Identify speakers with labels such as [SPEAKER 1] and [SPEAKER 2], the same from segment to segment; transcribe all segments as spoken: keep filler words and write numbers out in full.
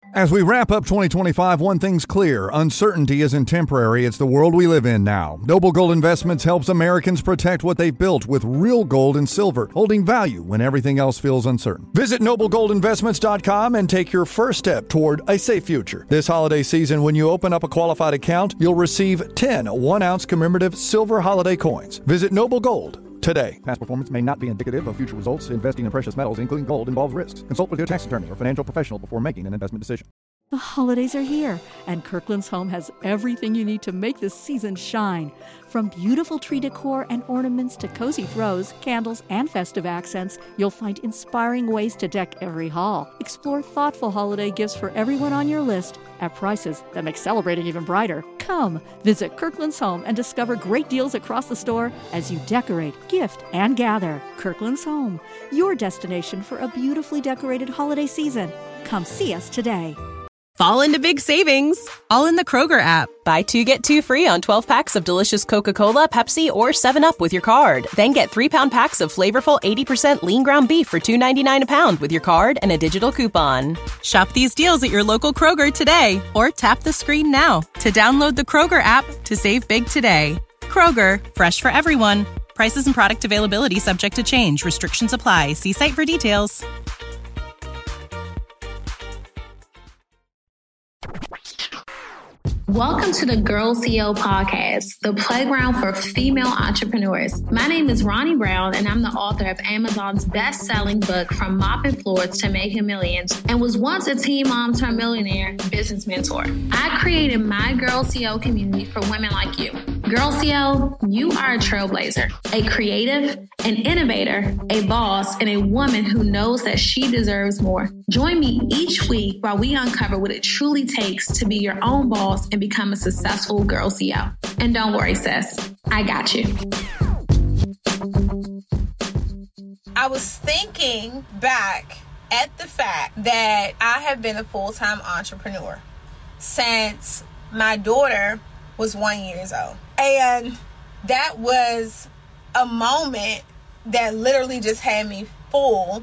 [SPEAKER 1] As we wrap up twenty twenty-five, one thing's clear. Uncertainty isn't temporary. It's the world we live in now. Noble Gold Investments helps Americans protect what they've built with real gold and silver, holding value when everything else feels uncertain. Visit noble gold investments dot com and take your first step toward a safe future. This holiday season, when you open up a qualified account, you'll receive ten one-ounce commemorative silver holiday coins. Visit Noble Gold today. Past performance may not be indicative of future results. Investing in precious metals, including gold, involves risks. Consult with your tax attorney or financial professional before making an investment decision.
[SPEAKER 2] The holidays are here, and Kirkland's Home has everything you need to make this season shine. From beautiful tree decor and ornaments to cozy throws, candles, and festive accents, you'll find inspiring ways to deck every hall. Explore thoughtful holiday gifts for everyone on your list at prices that make celebrating even brighter. Come, visit Kirkland's Home and discover great deals across the store as you decorate, gift, and gather. Kirkland's Home, your destination for a beautifully decorated holiday season. Come see us today.
[SPEAKER 3] Fall into big savings, all in the Kroger app. Buy two, get two free on twelve packs of delicious Coca-Cola, Pepsi, or seven up with your card. Then get three-pound packs of flavorful eighty percent lean ground beef for two ninety-nine a pound with your card and a digital coupon. Shop these deals at your local Kroger today, or tap the screen now to download the Kroger app to save big today. Kroger, fresh for everyone. Prices and product availability subject to change. Restrictions apply. See site for details.
[SPEAKER 4] Welcome to the Girl C E O Podcast, the playground for female entrepreneurs. My name is Ronnie Brown, and I'm the author of Amazon's best-selling book, From Mopping Floors to Making Millions, and was once a teen mom turned millionaire business mentor. I created my Girl C E O community for women like you. Girl C E O, you are a trailblazer, a creative, an innovator, a boss, and a woman who knows that she deserves more. Join me each week while we uncover what it truly takes to be your own boss and become a successful Girl C E O. And don't worry, sis, I got you.
[SPEAKER 5] I was thinking back at the fact that I have been a full-time entrepreneur since my daughter was one year old. And that was a moment that literally just had me full,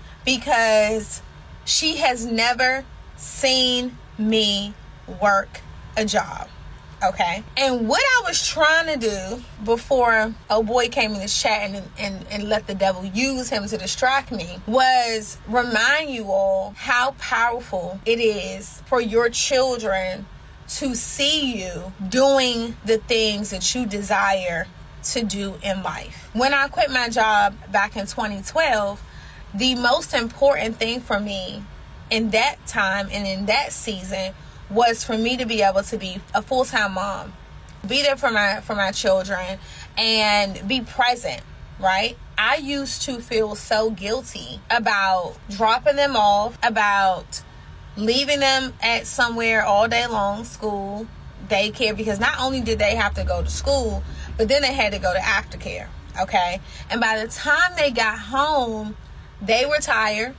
[SPEAKER 5] because she has never seen me work a job. Okay. And what I was trying to do before oh boy came in this chat and, and, and let the devil use him to distract me was remind you all how powerful it is for your children to see you doing the things that you desire to do in life. When I quit my job back in twenty twelve, the most important thing for me in that time and in that season was for me to be able to be a full-time mom, be there for my for my children, and be present, right? I used to feel so guilty about dropping them off, about leaving them at somewhere all day long, school, daycare, because not only did they have to go to school, but then they had to go to aftercare, okay? And by the time they got home, they were tired,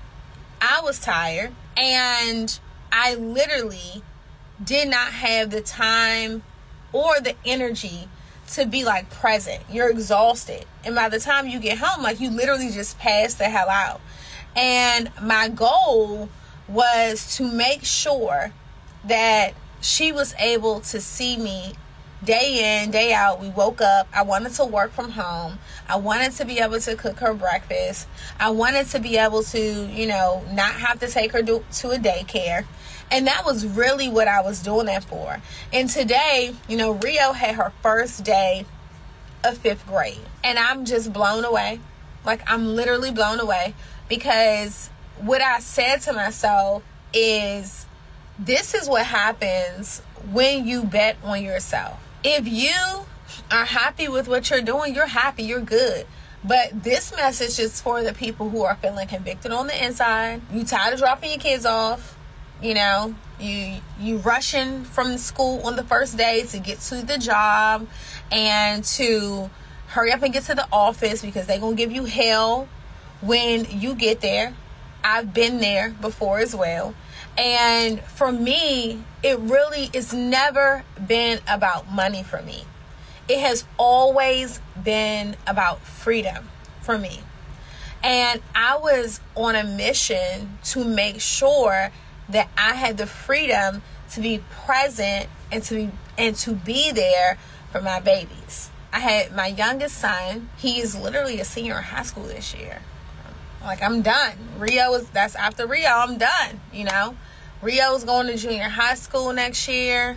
[SPEAKER 5] I was tired, and I literally did not have the time or the energy to be like present. You're exhausted. And by the time you get home, like you literally just pass the hell out. And my goal was to make sure that she was able to see me day in, day out. We woke up. I wanted to work from home. I wanted to be able to cook her breakfast. I wanted to be able to, you know, not have to take her to, to a daycare. And that was really what I was doing that for. And today, you know, Rio had her first day of fifth grade. And I'm just blown away. Like, I'm literally blown away, because what I said to myself is, this is what happens when you bet on yourself. If you are happy with what you're doing, you're happy, you're good. But this message is for the people who are feeling convicted on the inside. You tired of dropping your kids off. You know, you you rushing from school on the first day to get to the job and to hurry up and get to the office, because they're going to give you hell when you get there. I've been there before as well. And for me, it really it's never been about money for me. It has always been about freedom for me. And I was on a mission to make sure that I had the freedom to be present and to be and to be there for my babies. I had my youngest son. He is literally a senior in high school this year. Like, I'm done. Rio is, that's after Rio, I'm done, you know. Rio's going to junior high school next year.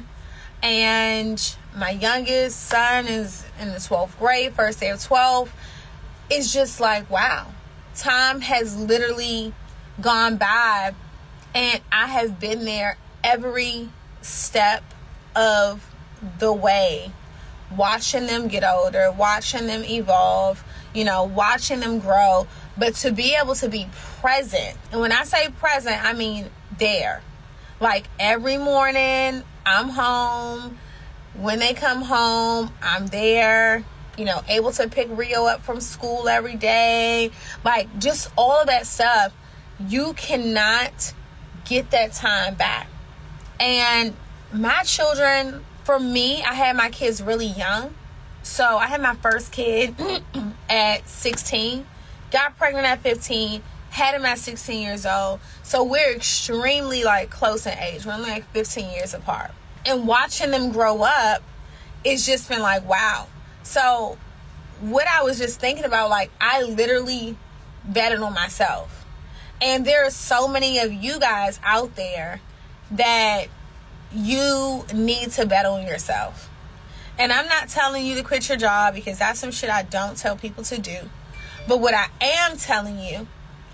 [SPEAKER 5] And my youngest son is in the twelfth grade, first day of twelve. It's just like, wow. Time has literally gone by, and I have been there every step of the way, watching them get older, watching them evolve, you know, watching them grow. But to be able to be present, and when I say present, I mean there. Like, every morning, I'm home. When they come home, I'm there, you know, able to pick Rio up from school every day. Like, just all of that stuff. You cannot get that time back. And my children, for me, I had my kids really young. So I had my first kid at sixteen, got pregnant at fifteen, had him at sixteen years old. So we're extremely, like, close in age. We're only like fifteen years apart. And watching them grow up, it's just been like, wow. So what I was just thinking about, like, I literally betted on myself. And there are so many of you guys out there that you need to bet on yourself. And I'm not telling you to quit your job, because that's some shit I don't tell people to do. But what I am telling you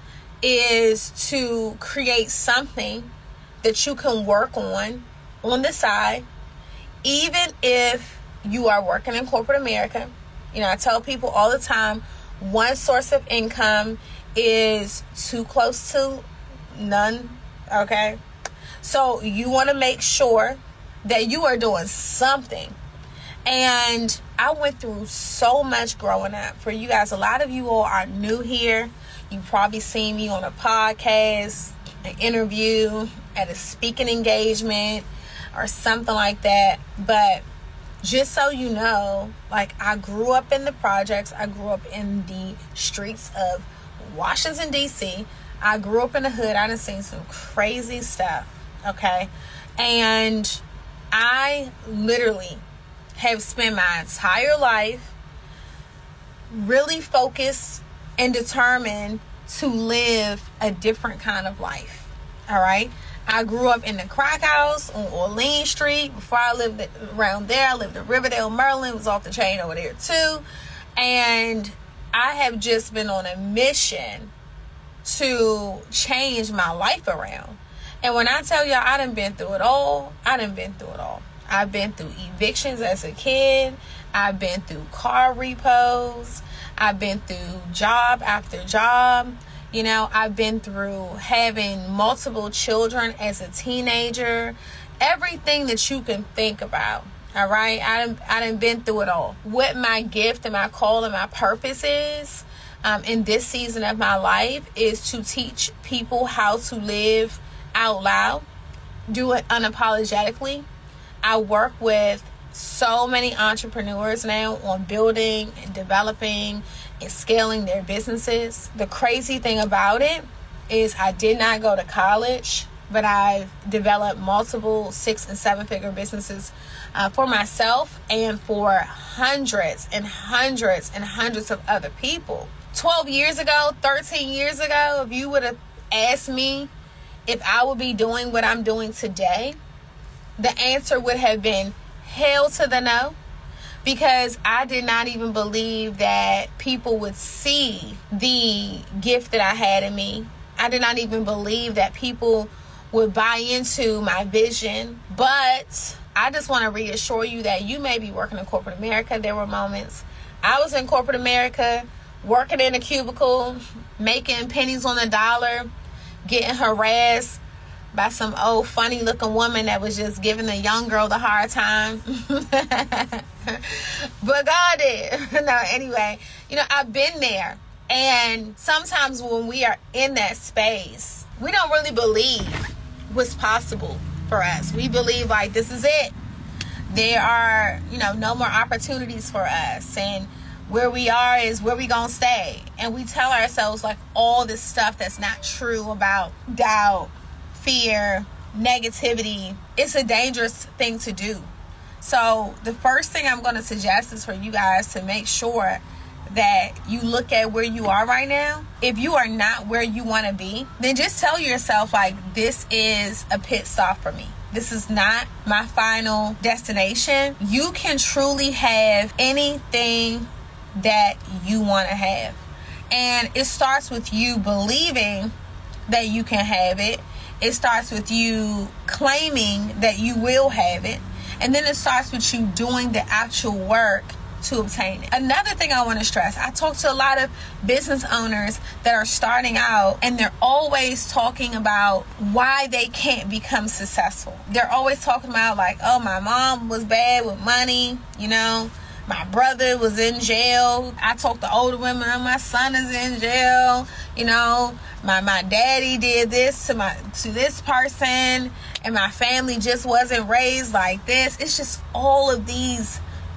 [SPEAKER 5] is to create something that you can work on on the side, even if you are working in corporate America. You know, I tell people all the time, one source of income is too close to none, okay? So you want to make sure that you are doing something. And I went through so much growing up. For you guys, a lot of you all are new here. You've probably seen me on a podcast, an interview, at a speaking engagement, or something like that. But just so you know, like, I grew up in the projects. I grew up in the streets of Washington, D C. I grew up in the hood. I done seen some crazy stuff, okay? And I literally have spent my entire life really focused and determined to live a different kind of life, all right? I grew up in the crack house on Orleans Street. Before I lived around there, I lived in Riverdale, Maryland. Was off the chain over there too. And I have just been on a mission to change my life around. And when I tell y'all, I done been through it all. I done been through it all. I've been through evictions as a kid. I've been through car repos. I've been through job after job. You know, I've been through having multiple children as a teenager. Everything that you can think about. All right? I done, I done been through it all. What my gift and my call and my purpose is um, in this season of my life is to teach people how to live out loud. Do it unapologetically. I work with so many entrepreneurs now on building and developing and scaling their businesses. The crazy thing about it is I did not go to college, but I've developed multiple six and seven figure businesses uh, for myself and for hundreds and hundreds and hundreds of other people. twelve years ago, thirteen years ago, if you would have asked me if I would be doing what I'm doing today, the answer would have been hell to the no, because I did not even believe that people would see the gift that I had in me. I did not even believe that people would buy into my vision. But I just want to reassure you that you may be working in corporate America. There were moments I was in corporate America, working in a cubicle, making pennies on the dollar, getting harassed by some old funny looking woman that was just giving a young girl the hard time. But God did. No, anyway, you know, I've been there. And sometimes when we are in that space, we don't really believe what's possible for us. We believe like this is it. There are, you know, no more opportunities for us. And where we are is where we gonna stay. And we tell ourselves like all this stuff that's not true about doubt, fear, negativity, it's a dangerous thing to do. So the first thing I'm going to suggest is for you guys to make sure that you look at where you are right now. If you are not where you want to be, then just tell yourself, like, this is a pit stop for me. This is not my final destination. You can truly have anything that you want to have. And it starts with you believing that you can have it. It starts with you claiming that you will have it. And then it starts with you doing the actual work to obtain it. Another thing I want to stress, I talk to a lot of business owners that are starting out, and they're always talking about why they can't become successful. They're always talking about, like, oh, my mom was bad with money, you know, my brother was in jail. I talk to older women, oh, my son is in jail, you know, my my daddy did this to my to this person, and my family just wasn't raised like this. It's just all of these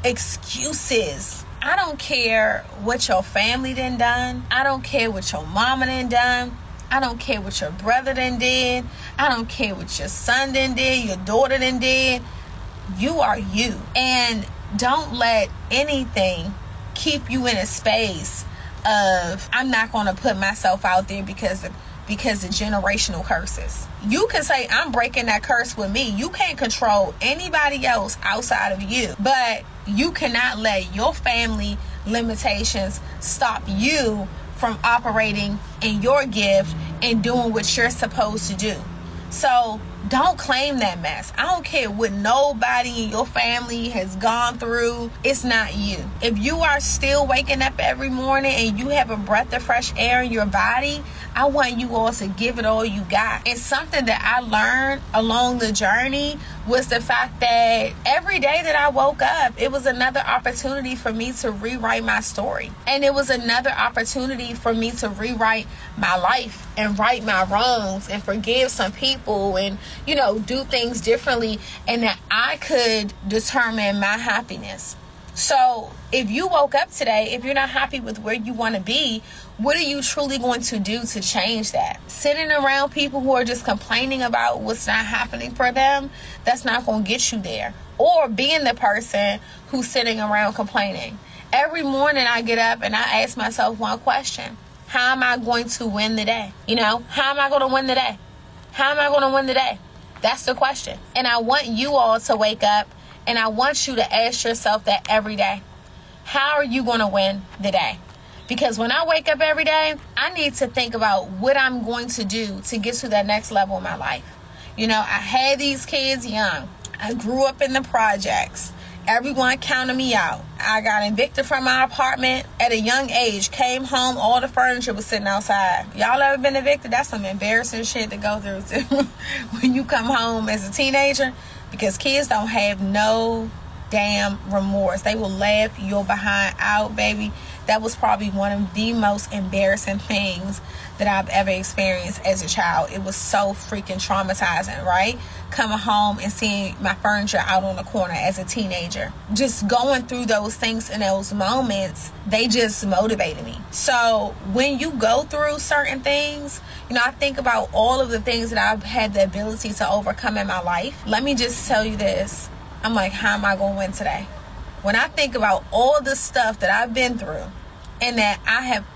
[SPEAKER 5] excuses. I don't care what your family done done. I don't care what your mama done done. I don't care what your brother done did. I don't care what your son done did, your daughter done did. You are you. And don't let anything keep you in a space of, I'm not going to put myself out there because of because of generational curses. You can say, I'm breaking that curse with me. You can't control anybody else outside of you. But you cannot let your family limitations stop you from operating in your gift and doing what you're supposed to do. So don't claim that mess. I don't care what nobody in your family has gone through. It's not you. If you are still waking up every morning and you have a breath of fresh air in your body, I want you all to give it all you got. And something that I learned along the journey was the fact that every day that I woke up, it was another opportunity for me to rewrite my story. And it was another opportunity for me to rewrite my life and right my wrongs and forgive some people and, you know, do things differently, and that I could determine my happiness. So if you woke up today, if you're not happy with where you want to be, what are you truly going to do to change that? Sitting around people who are just complaining about what's not happening for them, that's not going to get you there. Or being the person who's sitting around complaining. Every morning I get up and I ask myself one question. How am I going to win the day? You know, how am I going to win the day? How am I going to win the day? That's the question. And I want you all to wake up, and I want you to ask yourself that every day. How are you going to win the day? Because when I wake up every day, I need to think about what I'm going to do to get to that next level in my life. You know, I had these kids young. I grew up in the projects. Everyone counted me out. I got evicted from my apartment at a young age. Came home, all the furniture was sitting outside. Y'all ever been evicted? That's some embarrassing shit to go through when you come home as a teenager. Because kids don't have no damn remorse. They will laugh your behind out, baby. That was probably one of the most embarrassing things that I've ever experienced as a child. It was so freaking traumatizing, right? Coming home and seeing my furniture out on the corner as a teenager. Just going through those things in those moments, they just motivated me. So when you go through certain things, you know, I think about all of the things that I've had the ability to overcome in my life. Let me just tell you this. I'm like, how am I going to win today? When I think about all the stuff that I've been through and that I have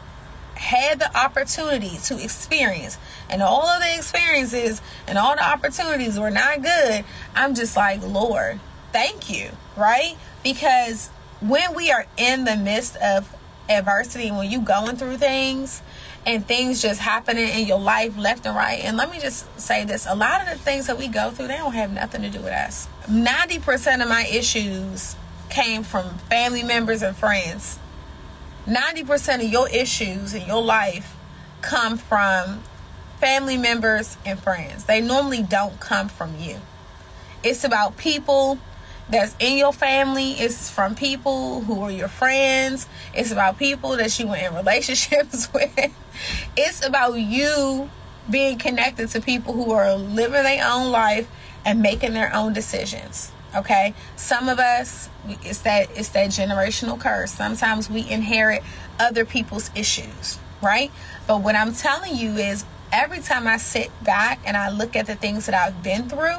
[SPEAKER 5] had the opportunity to experience, and all of the experiences and all the opportunities were not good, I'm just like, Lord, thank you, right? Because when we are in the midst of adversity, when you going through things and things just happening in your life left and right, and let me just say this, a lot of the things that we go through, they don't have nothing to do with us. ninety percent of my issues came from family members and friends. ninety percent of your issues in your life come from family members and friends. They normally don't come from you. It's about people that's in your family. It's from people who are your friends. It's about people that you were in relationships with. It's about you being connected to people who are living their own life and making their own decisions. Okay, some of us, it's that it's that generational curse. Sometimes we inherit other people's issues, right? But what I'm telling you is, every time I sit back and I look at the things that I've been through,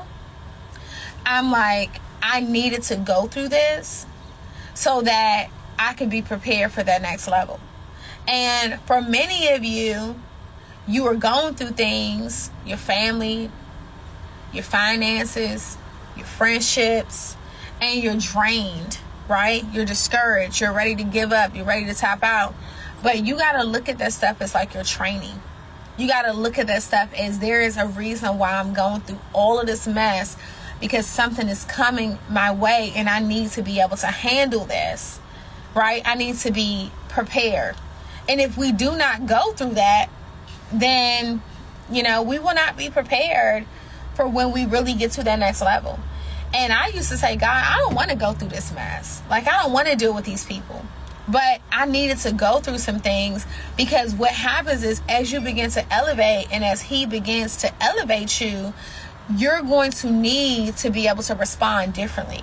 [SPEAKER 5] I'm like, I needed to go through this so that I could be prepared for that next level. And for many of you, you are going through things, your family, your finances, your friendships, and you're drained, right? You're discouraged. You're ready to give up. You're ready to tap out. But you got to look at that stuff as like your training. You got to look at that stuff as there is a reason why I'm going through all of this mess, because something is coming my way and I need to be able to handle this, right? I need to be prepared. And if we do not go through that, then, you know, we will not be prepared for when we really get to that next level. And I used to say, God, I don't want to go through this mess. Like, I don't want to deal with these people. But I needed to go through some things, because what happens is as you begin to elevate and as he begins to elevate you, you're going to need to be able to respond differently.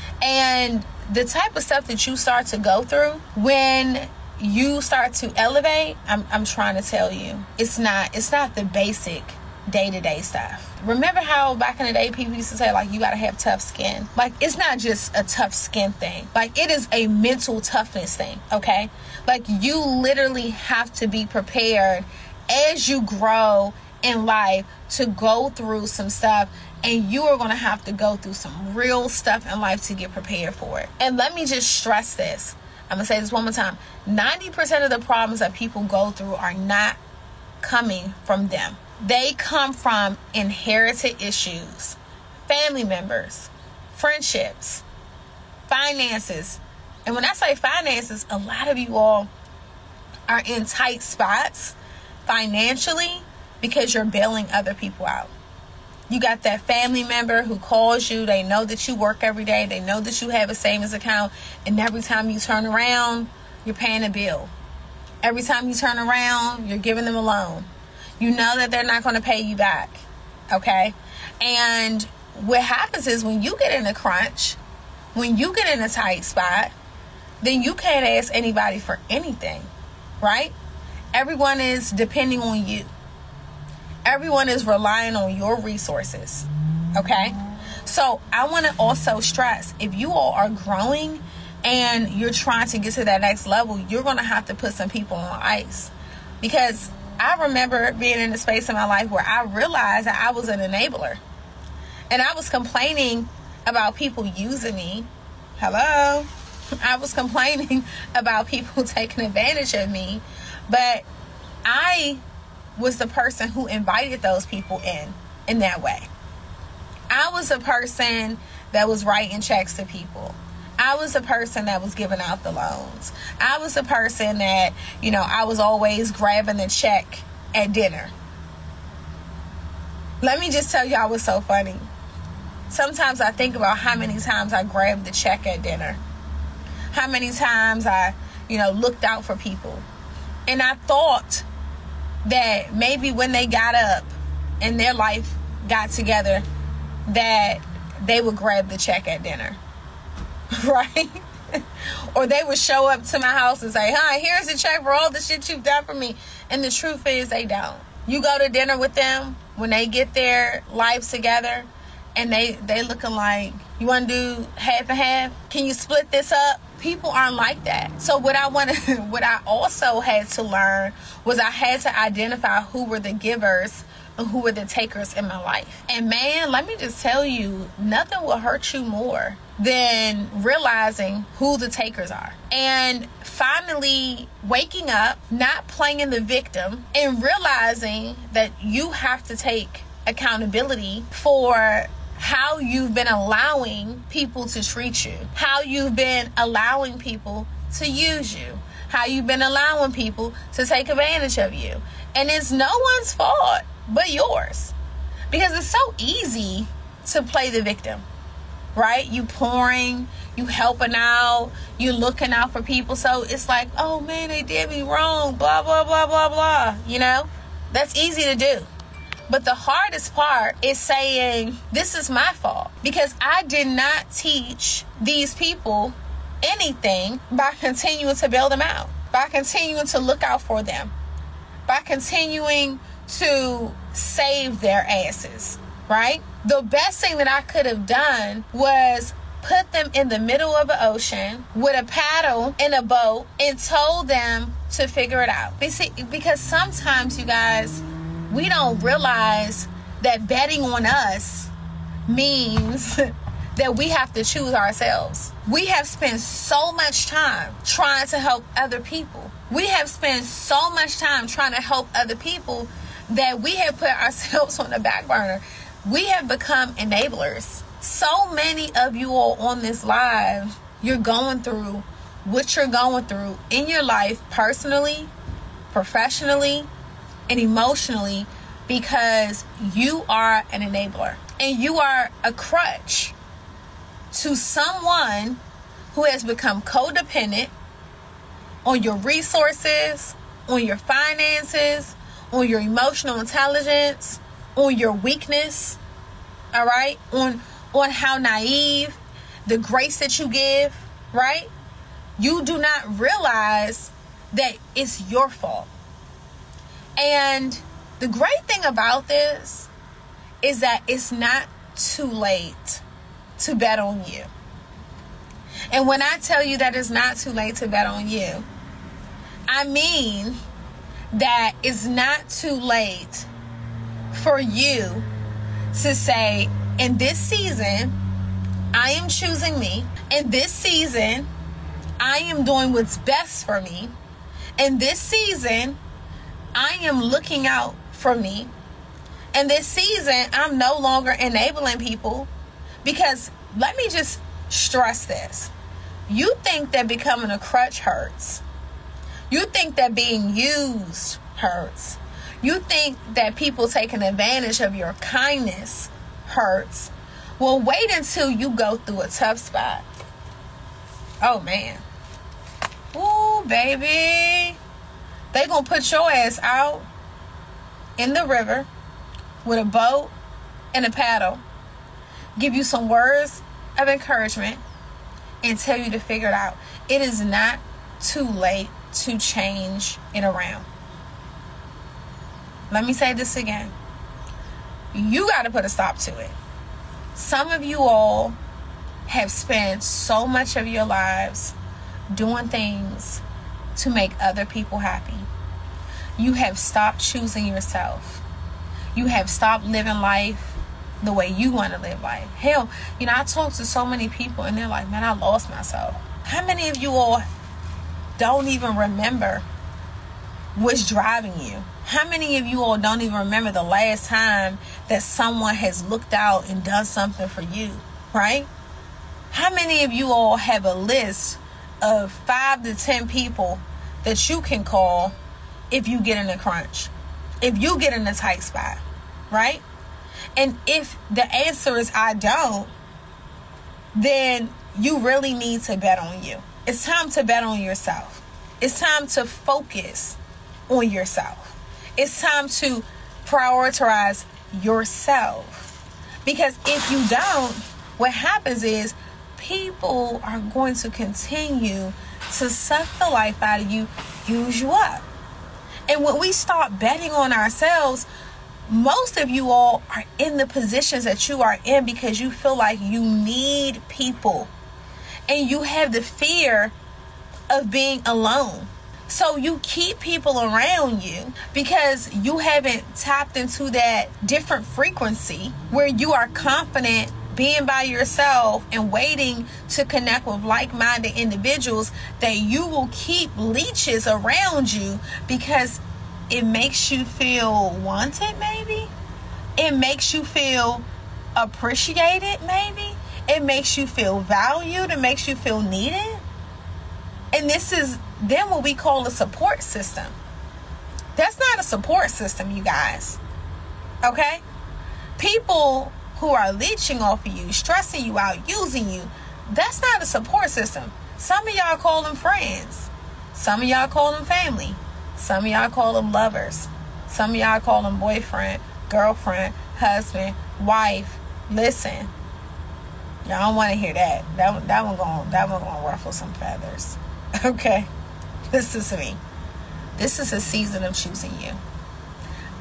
[SPEAKER 5] And the type of stuff that you start to go through when you start to elevate, I'm, I'm trying to tell you, it's not, it's not the basic day-to-day stuff. Remember how back in the day people used to say, like, you gotta have tough skin? Like, it's not just a tough skin thing. Like, it is a mental toughness thing, okay? Like, you literally have to be prepared as you grow in life to go through some stuff, and you are going to have to go through some real stuff in life to get prepared for it. And let me just stress this. I'm going to say this one more time. ninety percent of the problems that people go through are not coming from them. They come from inherited issues, family members, friendships, finances. And when I say finances, a lot of you all are in tight spots financially because you're bailing other people out. You got that family member who calls you. They know that you work every day. They know that you have a savings account. And every time you turn around, you're paying a bill. Every time you turn around, you're giving them a loan. You know that they're not going to pay you back. Okay? And what happens is when you get in a crunch, when you get in a tight spot, then you can't ask anybody for anything. Right? Everyone is depending on you. Everyone is relying on your resources, okay? So I want to also stress, if you all are growing and you're trying to get to that next level, you're going to have to put some people on ice. Because I remember being in a space in my life where I realized that I was an enabler. And I was complaining about people using me. Hello? I was complaining about people taking advantage of me. But I was the person who invited those people in, in that way. I was the person that was writing checks to people. I was the person that was giving out the loans. I was the person that, you know, I was always grabbing the check at dinner. Let me just tell y'all what's so funny. Sometimes I think about how many times I grabbed the check at dinner. How many times I, you know, looked out for people. And I thought that maybe when they got up and their life got together, that they would grab the check at dinner, right? Or they would show up to my house and say, hi, here's the check for all the shit you've done for me. And the truth is they don't. You go to dinner with them when they get their lives together and they, they looking like, you want to do half and half? Can you split this up? People aren't like that. So what I wanted, what I also had to learn was I had to identify who were the givers and who were the takers in my life. And man, let me just tell you, nothing will hurt you more than realizing who the takers are. And finally waking up, not playing the victim, and realizing that you have to take accountability for how you've been allowing people to treat you, how you've been allowing people to use you, how you've been allowing people to take advantage of you. And it's no one's fault but yours, because it's so easy to play the victim, right? You pouring, you helping out, you looking out for people. So it's like, oh man, they did me wrong, blah, blah, blah, blah, blah. You know, that's easy to do. But the hardest part is saying, this is my fault, because I did not teach these people anything by continuing to bail them out, by continuing to look out for them, by continuing to save their asses, right? The best thing that I could have done was put them in the middle of an ocean with a paddle in a boat and told them to figure it out. Because sometimes, you guys, we don't realize that betting on us means that we have to choose ourselves. We have spent so much time trying to help other people. We have spent so much time trying to help other people that we have put ourselves on the back burner. We have become enablers. So many of you all on this live, you're going through what you're going through in your life personally, professionally, and emotionally because you are an enabler and you are a crutch to someone who has become codependent on your resources, on your finances, on your emotional intelligence, on your weakness, all right? On, on how naive, the grace that you give, right? You do not realize that it's your fault. And the great thing about this is that it's not too late to bet on you. And when I tell you that it's not too late to bet on you, I mean that it's not too late for you to say, in this season, I am choosing me. In this season, I am doing what's best for me. In this season, I am looking out for me. In this season, I'm no longer enabling people. Because let me just stress this. You think that becoming a crutch hurts. You think that being used hurts. You think that people taking advantage of your kindness hurts. Well, wait until you go through a tough spot. Oh, man. Ooh, baby. They gonna put your ass out in the river with a boat and a paddle, give you some words of encouragement, and tell you to figure it out. It is not too late to change it around. Let me say this again. You got to put a stop to it. Some of you all have spent so much of your lives doing things to make other people happy. You have stopped choosing yourself. You have stopped living life the way you want to live life. Hell, you know, I talk to so many people and they're like, man, I lost myself. How many of you all don't even remember what's driving you? How many of you all don't even remember the last time that someone has looked out and done something for you, right? How many of you all have a list of five to ten people that you can call if you get in a crunch, if you get in a tight spot, right? And if the answer is I don't, then you really need to bet on you. It's time to bet on yourself. It's time to focus on yourself. It's time to prioritize yourself. Because if you don't, what happens is people are going to continue to suck the life out of you, use you up. And when we start betting on ourselves, most of you all are in the positions that you are in because you feel like you need people. And you have the fear of being alone. So you keep people around you because you haven't tapped into that different frequency where you are confident being by yourself and waiting to connect with like-minded individuals, that you will keep leeches around you because it makes you feel wanted, maybe. It makes you feel appreciated, maybe. It makes you feel valued. It makes you feel needed. And this is then what we call a support system. That's not a support system, you guys. Okay? People who are leeching off of you, stressing you out, using you, that's not a support system. Some of y'all call them friends. Some of y'all call them family. Some of y'all call them lovers. Some of y'all call them boyfriend, girlfriend, husband, wife. Listen, y'all don't want to hear that. That one, that one going, that one going to ruffle some feathers. Okay, listen to me. This is a season of choosing you.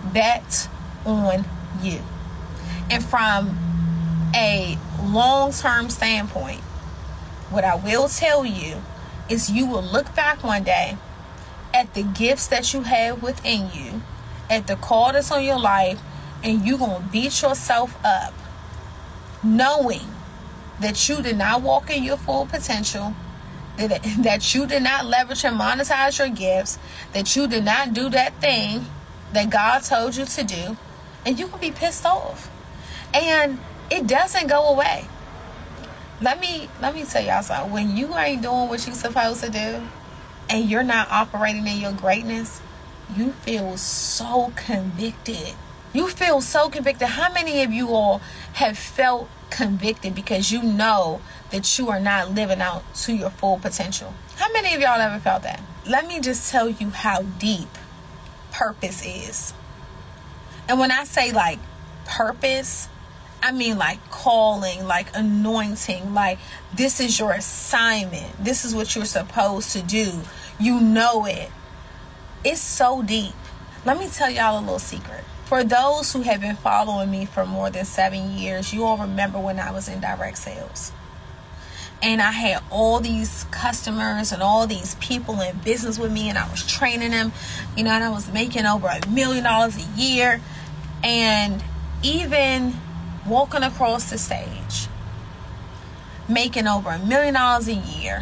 [SPEAKER 5] bet on you. And from a long-term standpoint, what I will tell you is you will look back one day at the gifts that you have within you, at the call that's on your life, and you're going to beat yourself up knowing that you did not walk in your full potential, that, that you did not leverage and monetize your gifts, that you did not do that thing that God told you to do, and you can be pissed off. And it doesn't go away. Let me let me tell y'all something. When you ain't doing what you're supposed to do and you're not operating in your greatness, you feel so convicted. You feel so convicted. How many of you all have felt convicted because you know that you are not living out to your full potential? How many of y'all ever felt that? Let me just tell you how deep purpose is. And when I say like purpose, I mean like calling, like anointing, like this is your assignment. This is what you're supposed to do. You know it. It's so deep. Let me tell y'all a little secret. For those who have been following me for more than seven years, you all remember when I was in direct sales. And I had all these customers and all these people in business with me, and I was training them, you know, and I was making over a million dollars a year. And even walking across the stage, making over a million dollars a year.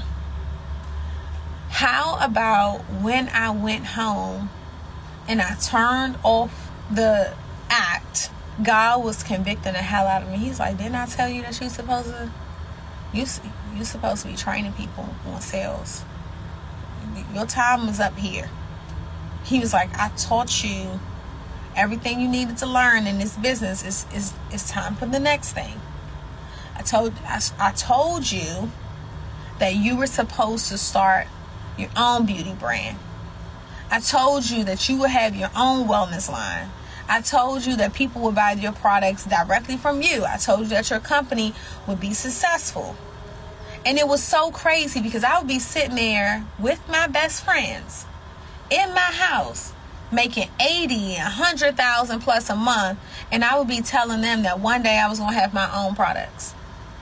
[SPEAKER 5] How about when I went home and I turned off the act, God was convicting the hell out of me. He's like, didn't I tell you that you're supposed to, you, you're supposed to be training people on sales. Your time was up here. He was like, I taught you everything you needed to learn in this business. Is is it's time for the next thing. I told I, I told you that you were supposed to start your own beauty brand. I told you that you would have your own wellness line. I told you that people would buy your products directly from you. I told you that your company would be successful. And it was so crazy because I would be sitting there with my best friends in my house, making eighty and a hundred thousand plus a month, and I would be telling them that one day I was going to have my own products.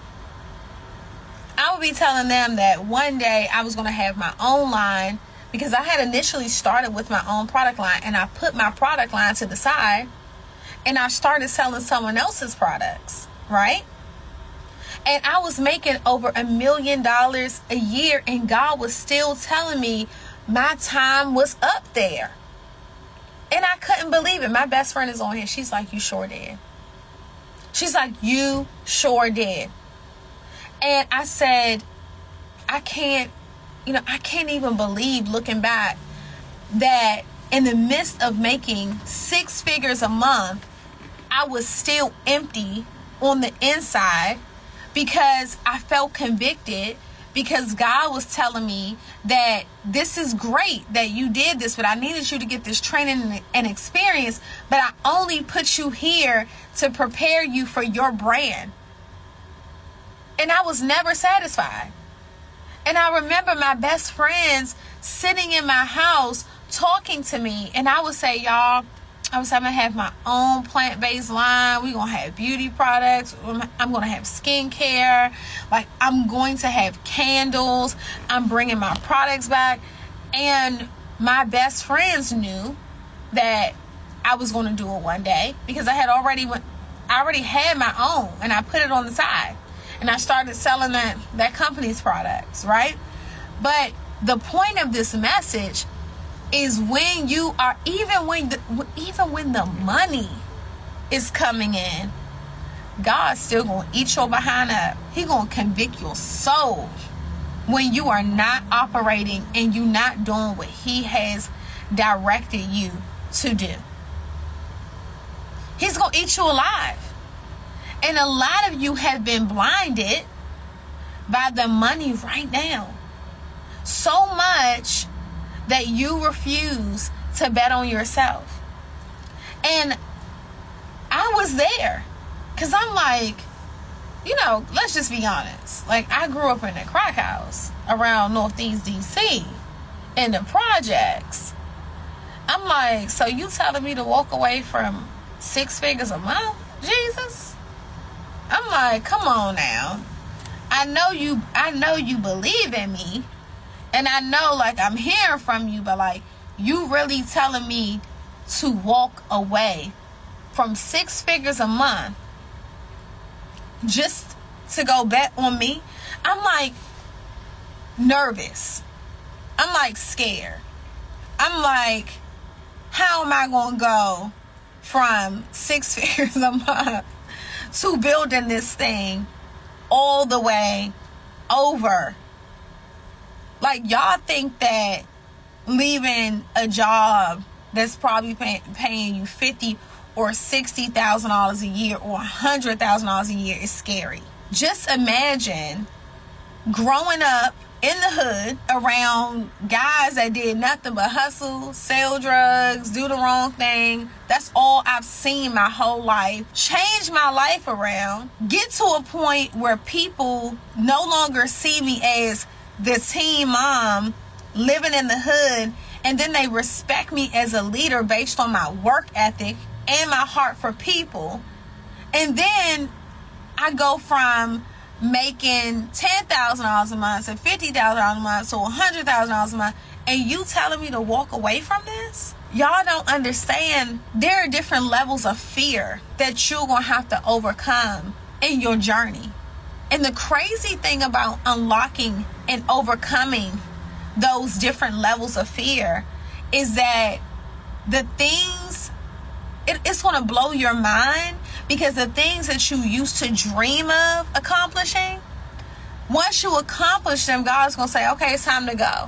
[SPEAKER 5] I would be telling them that one day I was going to have my own line, because I had initially started with my own product line, and I put my product line to the side and I started selling someone else's products, right? And I was making over a million dollars a year, and God was still telling me my time was up there. And I couldn't believe it. My best friend is on here. She's like, you sure did. She's like, you sure did. And I said, I can't, you know, I can't even believe, looking back, that in the midst of making six figures a month, I was still empty on the inside because I felt convicted, because God was telling me that this is great that you did this, but I needed you to get this training and experience, but I only put you here to prepare you for your brand. And I was never satisfied. And I remember my best friends sitting in my house talking to me, and I would say, y'all, I was going to have my own plant-based line. We're going to have beauty products. I'm going to have skincare. Like, I'm going to have candles. I'm bringing my products back. And my best friends knew that I was going to do it one day, because I had already went, I already had my own, and I put it on the side. And I started selling that, that company's products, right? But the point of this message is, when you are, even when the, even when the money is coming in, God's still going to eat your behind up. He going to convict your soul when you are not operating and you not doing what he has directed you to do. He's going to eat you alive. And a lot of you have been blinded by the money right now. So much that you refuse to bet on yourself. And I was there, because I'm like, you know, let's just be honest. Like, I grew up in a crack house around Northeast D C in the projects. I'm like, so you telling me to walk away from six figures a month, Jesus? I'm like, come on now. I know you, I know you believe in me. And I know, like, I'm hearing from you, but, like, you really telling me to walk away from six figures a month just to go bet on me? I'm, like, nervous. I'm, like, scared. I'm, like, how am I going to go from six figures a month to building this thing all the way over? Like, y'all think that leaving a job that's probably pay, paying you fifty or sixty thousand dollars a year or a hundred thousand dollars a year is scary. Just imagine growing up in the hood around guys that did nothing but hustle, sell drugs, do the wrong thing. That's all I've seen my whole life. Change my life around. Get to a point where people no longer see me as the teen mom living in the hood, and then they respect me as a leader based on my work ethic and my heart for people. And then I go from making ten thousand dollars a month to fifty thousand dollars a month to one hundred thousand dollars a month, and you telling me to walk away from this? Y'all don't understand. There are different levels of fear that you're going to have to overcome in your journey. And the crazy thing about unlocking and overcoming those different levels of fear is that the things, it, it's going to blow your mind, because the things that you used to dream of accomplishing, once you accomplish them, God's going to say, okay, it's time to go.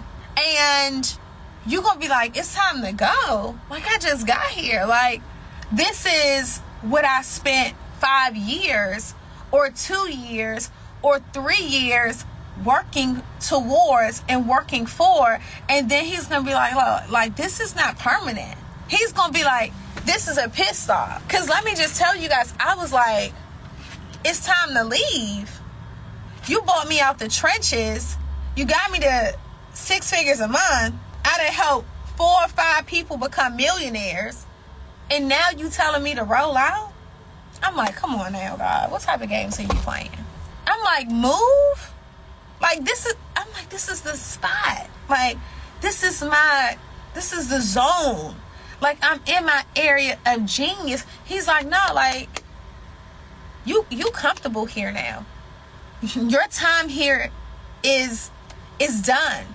[SPEAKER 5] And you're going to be like, it's time to go? Like, I just got here. Like, this is what I spent five years or two years or three years working towards and working for. And then he's going to be like, look, like, this is not permanent. He's going to be like, this is a pit stop. Because let me just tell you guys, I was like, it's time to leave. You bought me out the trenches. You got me to six figures a month. I done helped four or five people become millionaires. And now you telling me to roll out? I'm like, come on now, God. What type of games are you playing? I'm like, move? Like, this is, I'm like, this is the spot. Like, this is my, this is the zone. Like, I'm in my area of genius. He's like, no, like, you you comfortable here now. Your time here is is done.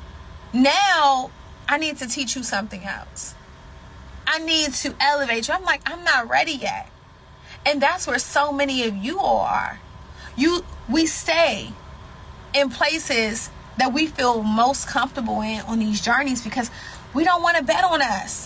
[SPEAKER 5] Now, I need to teach you something else. I need to elevate you. I'm like, I'm not ready yet. And that's where so many of you all are. You, we stay in places that we feel most comfortable in on these journeys because we don't want to bet on us.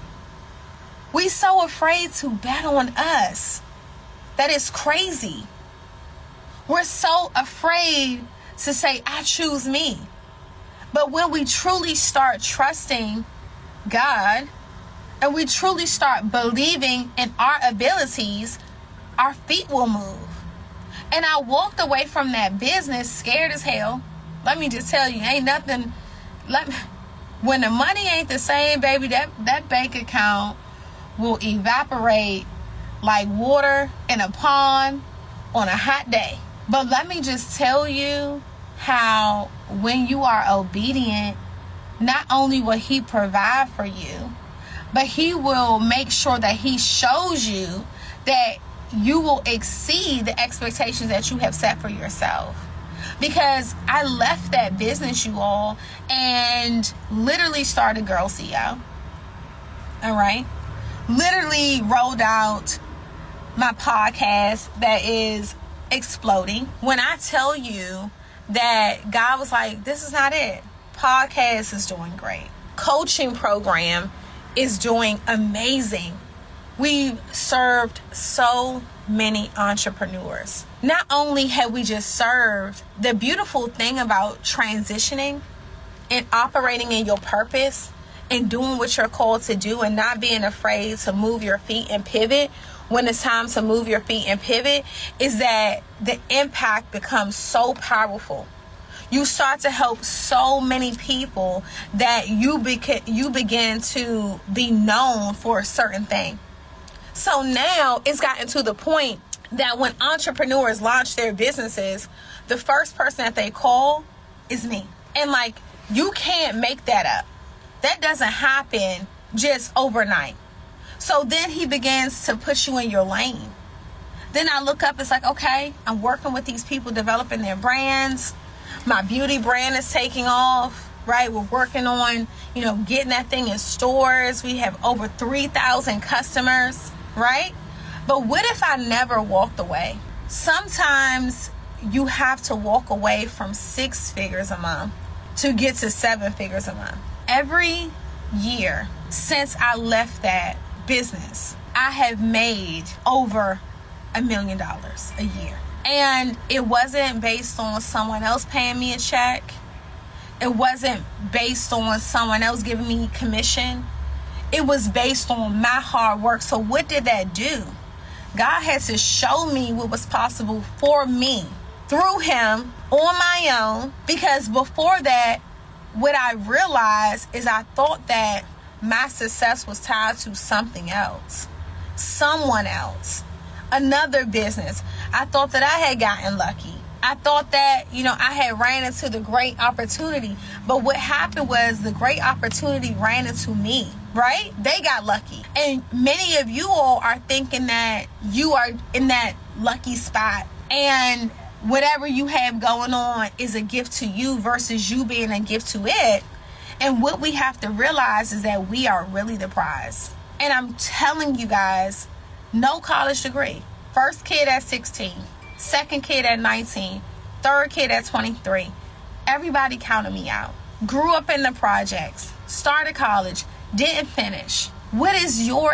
[SPEAKER 5] We so afraid to bet on us that it's crazy. We're so afraid to say, I choose me. But when we truly start trusting God and we truly start believing in our abilities, our feet will move. And I walked away from that business scared as hell. Let me just tell you, ain't nothing. Let me, when the money ain't the same, baby, that, that bank account will evaporate like water in a pond on a hot day. But let me just tell you how when you are obedient, not only will he provide for you, but he will make sure that he shows you that you will exceed the expectations that you have set for yourself. Because I left that business, you all, and literally started Girl C E O. All right? Literally rolled out my podcast that is exploding. When I tell you that God was like, this is not it. Podcast is doing great. Coaching program is doing amazing. We've served so many entrepreneurs. Not only have we just served, the beautiful thing about transitioning and operating in your purpose and doing what you're called to do and not being afraid to move your feet and pivot when it's time to move your feet and pivot is that the impact becomes so powerful. You start to help so many people that you beca- you begin to be known for a certain thing. So now it's gotten to the point that when entrepreneurs launch their businesses, the first person that they call is me. And like, you can't make that up. That doesn't happen just overnight. So then he begins to put you in your lane. Then I look up, it's like, okay, I'm working with these people developing their brands. My beauty brand is taking off, right? We're working on, you know, getting that thing in stores. We have over three thousand customers, right? But what if I never walked away? Sometimes you have to walk away from six figures a month to get to seven figures a month. Every year since I left that business, I have made over a million dollars a year. And it wasn't based on someone else paying me a check. It wasn't based on someone else giving me commission. It was based on my hard work. So what did that do? God had to show me what was possible for me through him on my own. Because before that, what I realized is I thought that my success was tied to something else, someone else, another business. I thought that I had gotten lucky. I thought that, you know, I had ran into the great opportunity. But what happened was the great opportunity ran into me, right? They got lucky. And many of you all are thinking that you are in that lucky spot. And whatever you have going on is a gift to you versus you being a gift to it. And what we have to realize is that we are really the prize. And I'm telling you guys, no college degree. First kid at sixteen. Second kid at nineteen. Third kid at twenty-three. Everybody counted me out. Grew up in the projects. Started college. Didn't finish. What is your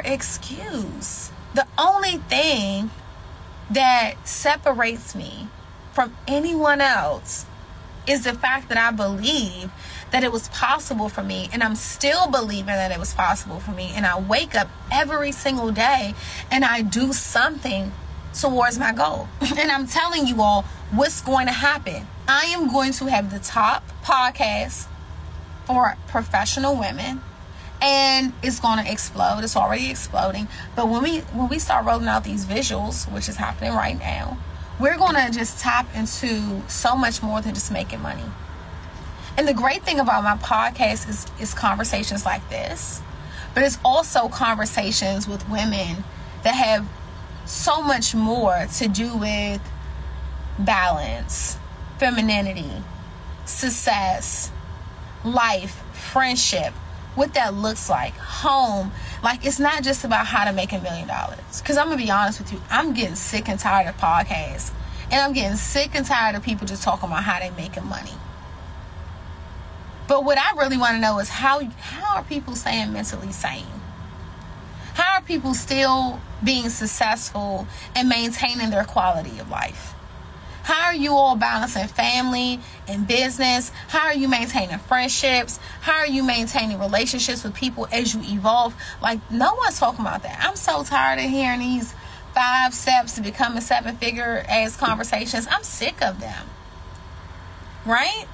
[SPEAKER 5] excuse? The only thing that separates me from anyone else is the fact that I believe that it was possible for me, and I'm still believing that it was possible for me. And I wake up every single day and I do something towards my goal. And I'm telling you all what's going to happen. I am going to have the top podcast for professional women, and it's going to explode. It's already exploding. But when we when we start rolling out these visuals, which is happening right now, we're going to just tap into so much more than just making money. And the great thing about my podcast is, is conversations like this, but it's also conversations with women that have so much more to do with balance, femininity, success, life, friendship, what that looks like, home. Like, it's not just about how to make a million dollars. Because I'm going to be honest with you, I'm getting sick and tired of podcasts. And I'm getting sick and tired of people just talking about how they're making money. But what I really want to know is how how are people staying mentally sane? How are people still being successful and maintaining their quality of life? How are you all balancing family and business? How are you maintaining friendships? How are you maintaining relationships with people as you evolve? Like, no one's talking about that. I'm so tired of hearing these five steps to become a seven-figure ass conversations. I'm sick of them. Right?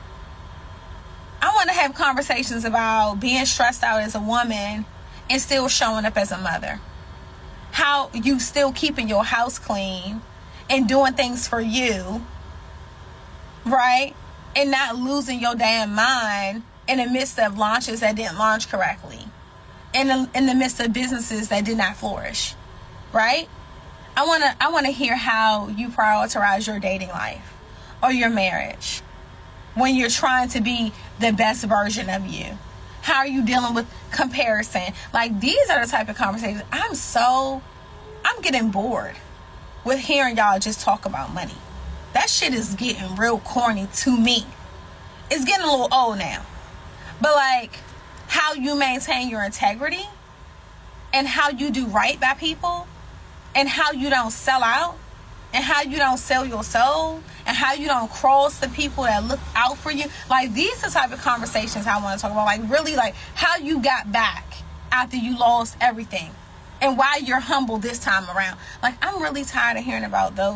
[SPEAKER 5] I want to have conversations about being stressed out as a woman and still showing up as a mother. How you still keeping your house clean and doing things for you, right? And not losing your damn mind in the midst of launches that didn't launch correctly. In the, in the midst of businesses that did not flourish, right? I want to I want to hear how you prioritize your dating life or your marriage when you're trying to be the best version of you. How are you dealing with comparison? Like, these are the type of conversations. I'm so, I'm getting bored with hearing y'all just talk about money. That shit is getting real corny to me. It's getting a little old now. But like, how you maintain your integrity and how you do right by people and how you don't sell out and how you don't sell your soul and how you don't cross the people that look out for you. Like, these are the type of conversations I want to talk about. Like, really, like, how you got back after you lost everything and why you're humble this time around. Like, I'm really tired of hearing about those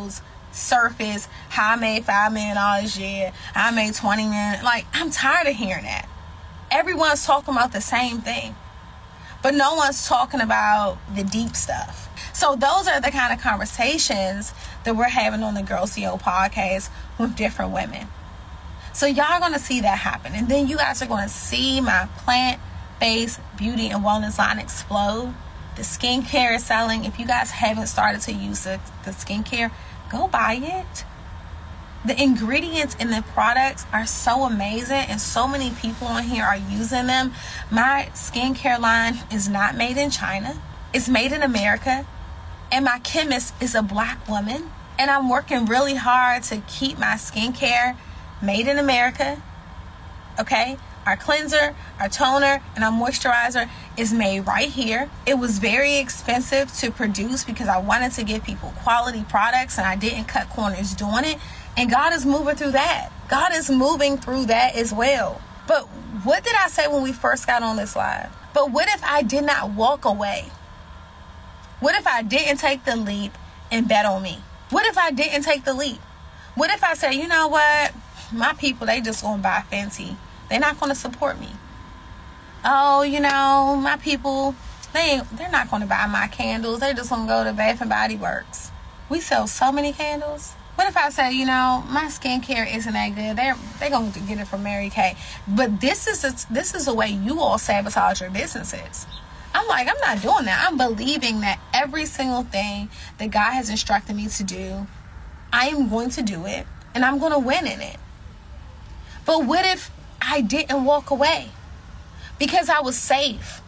[SPEAKER 5] surface how I made five million dollars a year, I made twenty million dollars. Like, I'm tired of hearing that. Everyone's talking about the same thing, but no one's talking about the deep stuff. So those are the kind of conversations that we're having on the Girl C E O podcast with different women. So y'all are going to see that happen. And then you guys are going to see my plant-based beauty and wellness line explode. The skincare is selling. If you guys haven't started to use the, the skincare, go buy it. The ingredients in the products are so amazing, and so many people on here are using them. My skincare line is not made in China. It's made in America. And my chemist is a black woman. And I'm working really hard to keep my skincare made in America. Okay? Our cleanser, our toner, and our moisturizer is made right here. It was very expensive to produce because I wanted to give people quality products, and I didn't cut corners doing it. And God is moving through that. God is moving through that as well. But what did I say when we first got on this live? But what if I did not walk away? What if I didn't take the leap and bet on me? What if I didn't take the leap? What if I said, you know what? My people, they just gonna buy Fenty. They're not gonna support me. Oh, you know, my people, they ain't, they're not gonna buy my candles. They're just gonna go to Bath and Body Works. We sell so many candles. What if I say, you know, my skincare isn't that good? They're they're gonna get it from Mary Kay. But this is a, this is the way you all sabotage your businesses. I'm like, I'm not doing that. I'm believing that every single thing that God has instructed me to do, I am going to do it, and I'm going to win in it. But what if I didn't walk away because I was safe?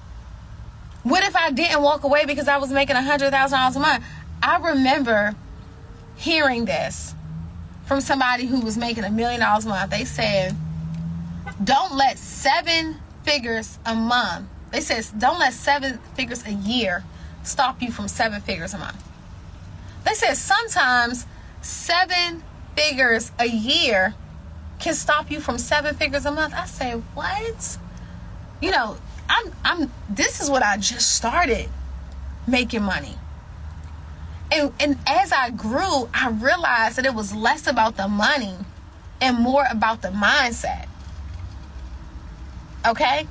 [SPEAKER 5] What if I didn't walk away because I was making one hundred thousand dollars a month? I remember hearing this from somebody who was making a million dollars a month. They said, don't let seven figures a month They said, don't let seven figures a year stop you from seven figures a month. They said sometimes seven figures a year can stop you from seven figures a month. I said, what? You know, I'm, I'm, this is what I just started making money. And, and as I grew, I realized that it was less about the money and more about the mindset. Okay?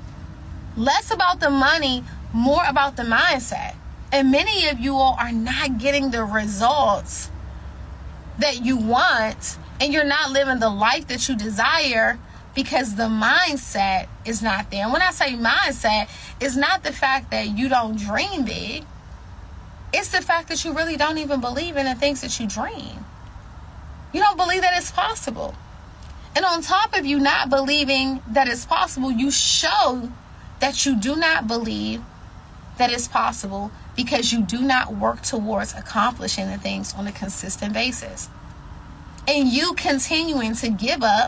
[SPEAKER 5] Less about the money, more about the mindset. And many of you all are not getting the results that you want, and you're not living the life that you desire because the mindset is not there. And when I say mindset, it's not the fact that you don't dream big. It's the fact that you really don't even believe in the things that you dream. You don't believe that it's possible. And on top of you not believing that it's possible, you show that you do not believe that it's possible because you do not work towards accomplishing the things on a consistent basis. And you continuing to give up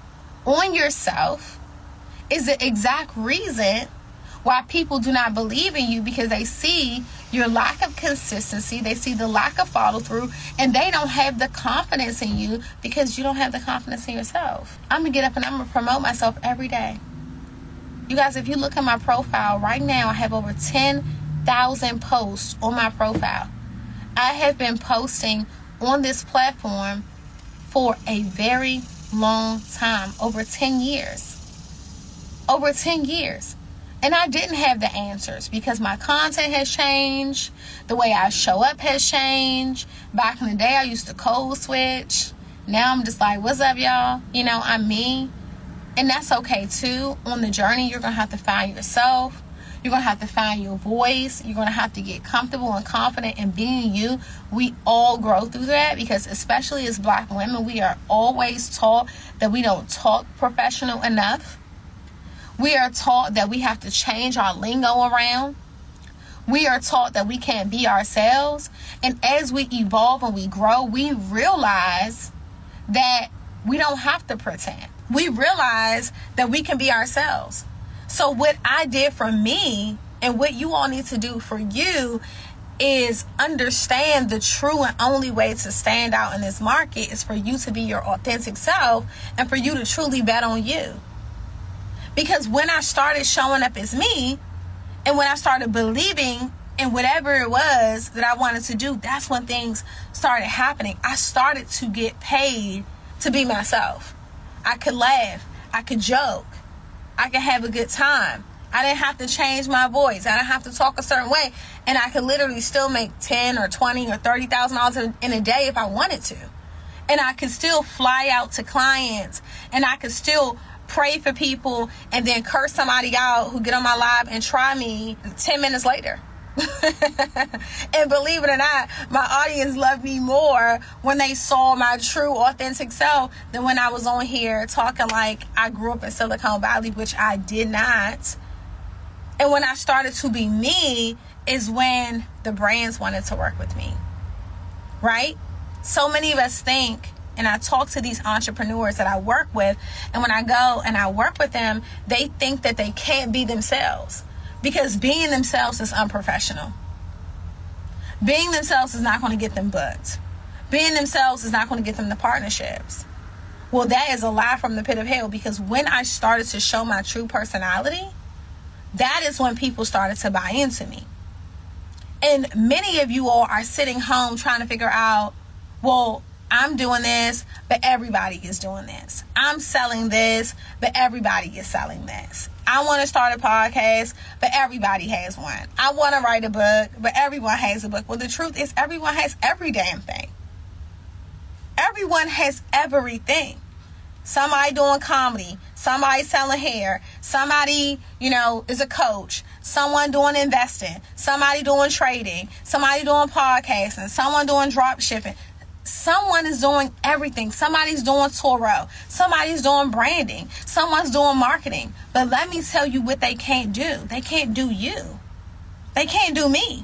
[SPEAKER 5] on yourself is the exact reason why people do not believe in you, because they see your lack of consistency, they see the lack of follow through, and they don't have the confidence in you because you don't have the confidence in yourself. I'm gonna get up and I'm gonna promote myself every day. You guys, if you look at my profile right now, I have over ten thousand posts on my profile. I have been posting on this platform for a very long time, over ten years. Over ten years. And I didn't have the answers because my content has changed. The way I show up has changed. Back in the day, I used to code switch. Now I'm just like, what's up, y'all? You know, I'm me. And that's okay, too. On the journey, you're going to have to find yourself. You're going to have to find your voice. You're going to have to get comfortable and confident in being you. We all grow through that because especially as Black women, we are always taught that we don't talk professional enough. We are taught that we have to change our lingo around. We are taught that we can't be ourselves. And as we evolve and we grow, we realize that we don't have to pretend. We realize that we can be ourselves. So what I did for me and what you all need to do for you is understand the true and only way to stand out in this market is for you to be your authentic self and for you to truly bet on you. Because when I started showing up as me, and when I started believing And whatever it was that I wanted to do, that's when things started happening. I started to get paid to be myself. I could laugh. I could joke. I could have a good time. I didn't have to change my voice. I didn't have to talk a certain way. And I could literally still make ten or twenty or thirty thousand dollars in a day if I wanted to. And I could still fly out to clients. And I could still pray for people and then curse somebody out who get on my live and try me ten minutes later. And believe it or not, my audience loved me more when they saw my true, authentic self than when I was on here talking like I grew up in Silicon Valley, which I did not. And when I started to be me is when the brands wanted to work with me, right? So many of us think, and I talk to these entrepreneurs that I work with, and when I go and I work with them, they think that they can't be themselves. Because being themselves is unprofessional. Being themselves is not going to get them booked. Being themselves is not going to get them the partnerships. Well, that is a lie from the pit of hell, because when I started to show my true personality, that is when people started to buy into me. And many of you all are sitting home trying to figure out, well, I'm doing this, but everybody is doing this. I'm selling this, but everybody is selling this. I want to start a podcast, but everybody has one. I want to write a book, but everyone has a book. Well, the truth is everyone has every damn thing. Everyone has everything. Somebody doing comedy, somebody selling hair, somebody, you know, is a coach, someone doing investing, somebody doing trading, somebody doing podcasting, someone doing drop shipping. Someone is doing everything. Somebody's doing Toro. Somebody's doing branding. Someone's doing marketing. But let me tell you what they can't do. They can't do you. They can't do me.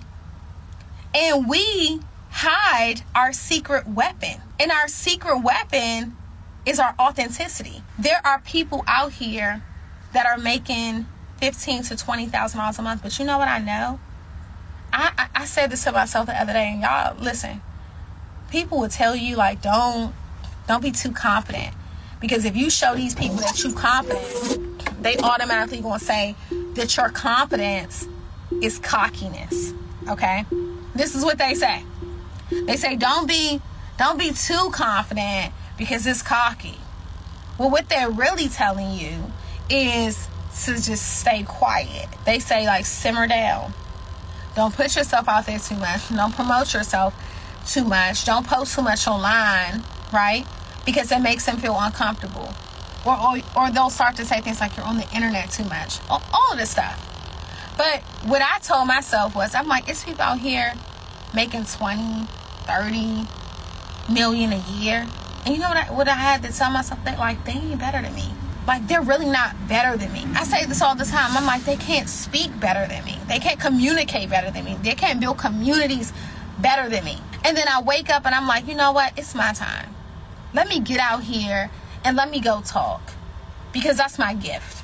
[SPEAKER 5] And we hide our secret weapon. And our secret weapon is our authenticity. There are people out here that are making fifteen thousand to twenty thousand dollars a month. But you know what I know? I, I, I said this to myself the other day, and y'all, listen. People will tell you, like, don't don't be too confident, because if you show these people that you're confident, they automatically gonna say that your confidence is cockiness. Okay, this is what they say. They say don't be don't be too confident because it's cocky. Well, what they're really telling you is to just stay quiet. They say, like, simmer down. Don't put yourself out there too much. Don't promote yourself too much. Don't post too much online, right? Because it makes them feel uncomfortable. Or, or or they'll start to say things like you're on the internet too much. All, all of this stuff. But what I told myself was, I'm like, it's people out here making twenty, thirty million a year. And you know what I, what I had to tell myself? That, like, they ain't better than me. Like, they're really not better than me. I say this all the time. I'm like, they can't speak better than me. They can't communicate better than me. They can't build communities better than me. And then I wake up and I'm like, you know what? It's my time. Let me get out here and let me go talk. Because that's my gift.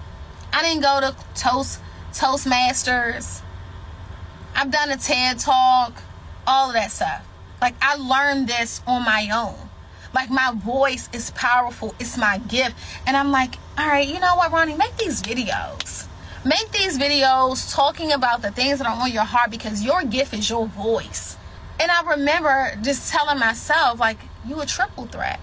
[SPEAKER 5] I didn't go to Toast Toastmasters. I've done a TED Talk. All of that stuff. Like, I learned this on my own. Like, my voice is powerful. It's my gift. And I'm like, all right, you know what, Ronnie? Make these videos. Make these videos talking about the things that are on your heart, because your gift is your voice. And I remember just telling myself, like, you a triple threat.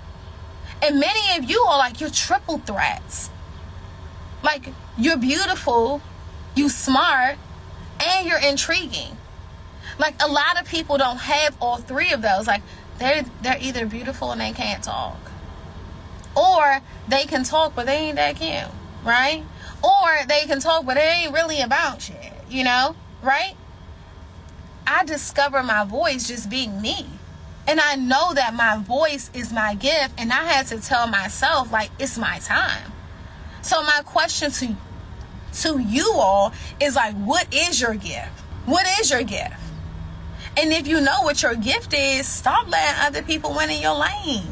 [SPEAKER 5] And many of you are like, you're triple threats. Like, you're beautiful, you smart, and you're intriguing. Like, a lot of people don't have all three of those. Like, they're, they're either beautiful and they can't talk. Or they can talk, but they ain't that cute, right? Or they can talk, but it ain't really about shit, you know, right? I discovered my voice just being me. And I know that my voice is my gift. And I had to tell myself, like, it's my time. So my question to, to you all is, like, what is your gift? What is your gift? And if you know what your gift is, stop letting other people win in your lane.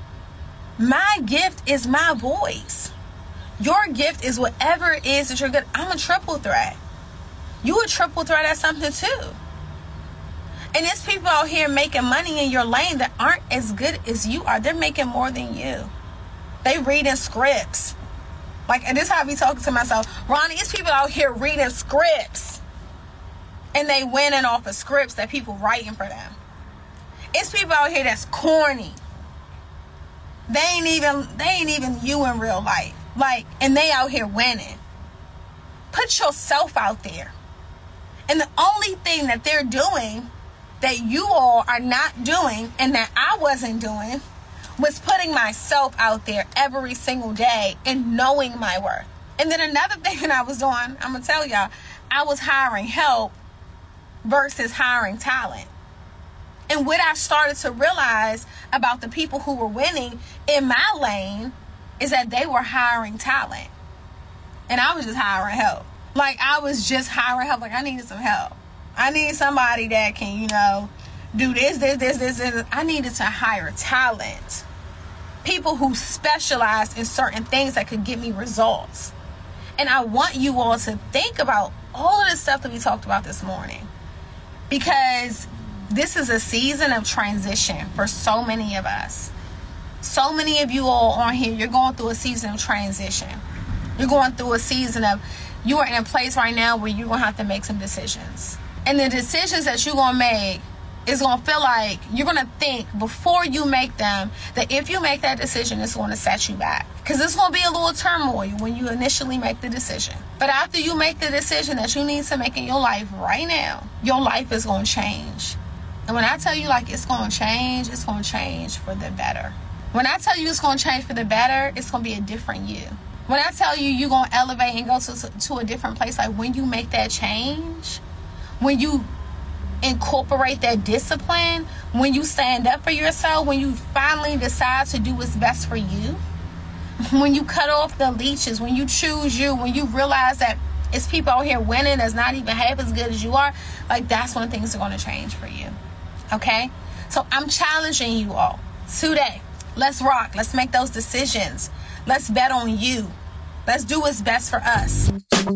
[SPEAKER 5] My gift is my voice. Your gift is whatever it is that you're good. I'm a triple threat. You a triple threat at something too. And there's people out here making money in your lane that aren't as good as you are. They're making more than you. They reading scripts. Like, and this is how I be talking to myself. Ronnie, it's people out here reading scripts. And they winning off of scripts that people writing for them. It's people out here that's corny. They ain't even they ain't even you in real life. Like, and they out here winning. Put yourself out there. And the only thing that they're doing that you all are not doing and that I wasn't doing was putting myself out there every single day and knowing my worth. And then another thing that I was doing, I'm going to tell y'all, I was hiring help versus hiring talent. And what I started to realize about the people who were winning in my lane is that they were hiring talent. And I was just hiring help. Like, I was just hiring help. Like, I needed some help. I need somebody that can, you know, do this, this, this, this, this. I needed to hire talent. People who specialized in certain things that could give me results. And I want you all to think about all of the stuff that we talked about this morning. Because this is a season of transition for so many of us. So many of you all on here, you're going through a season of transition. You're going through a season of, you are in a place right now where you're going to have to make some decisions. And the decisions that you're going to make is going to feel like you're going to think before you make them that if you make that decision, it's going to set you back. Because it's going to be a little turmoil when you initially make the decision. But after you make the decision that you need to make in your life right now, your life is going to change. And when I tell you, like, it's going to change, it's going to change for the better. When I tell you it's going to change for the better, it's going to be a different you. When I tell you you're going to elevate and go to, to a different place, like when you make that change, when you incorporate that discipline, when you stand up for yourself, when you finally decide to do what's best for you, when you cut off the leeches, when you choose you, when you realize that it's people out here winning that's not even half as good as you are, like, that's when things are going to change for you. Okay? So I'm challenging you all today. Let's rock. Let's make those decisions. Let's bet on you. Let's do what's best for us.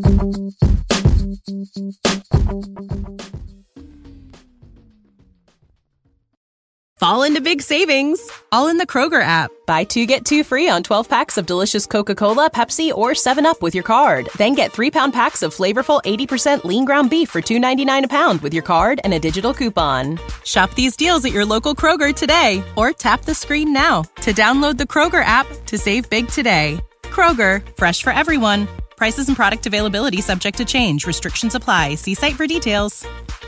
[SPEAKER 3] Fall into big savings, all in the Kroger app. Buy two, get two free on twelve packs of delicious Coca-Cola, Pepsi, or seven up with your card. Then get three-pound packs of flavorful eighty percent lean ground beef for two ninety-nine a pound with your card and a digital coupon. Shop these deals at your local Kroger today, or tap the screen now to download the Kroger app to save big today. Kroger, fresh for everyone. Prices and product availability subject to change. Restrictions apply. See site for details.